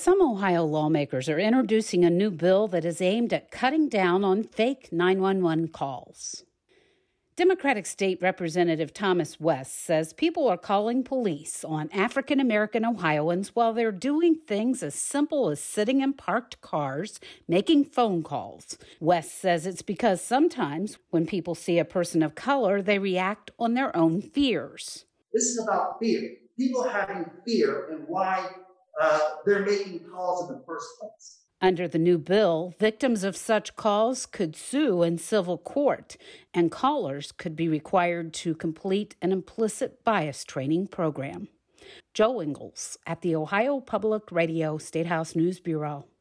Some Ohio lawmakers are introducing a new bill that is aimed at cutting down on fake 911 calls. Democratic State Representative Thomas West says people are calling police on African American Ohioans while they're doing things as simple as sitting in parked cars, making phone calls. West says it's because sometimes when people see a person of color, they react on their own fears. This is about fear. People having fear and why they're making calls in the first place. Under the new bill, victims of such calls could sue in civil court, and callers could be required to complete an implicit bias training program. Joe Ingles at the Ohio Public Radio State House News Bureau.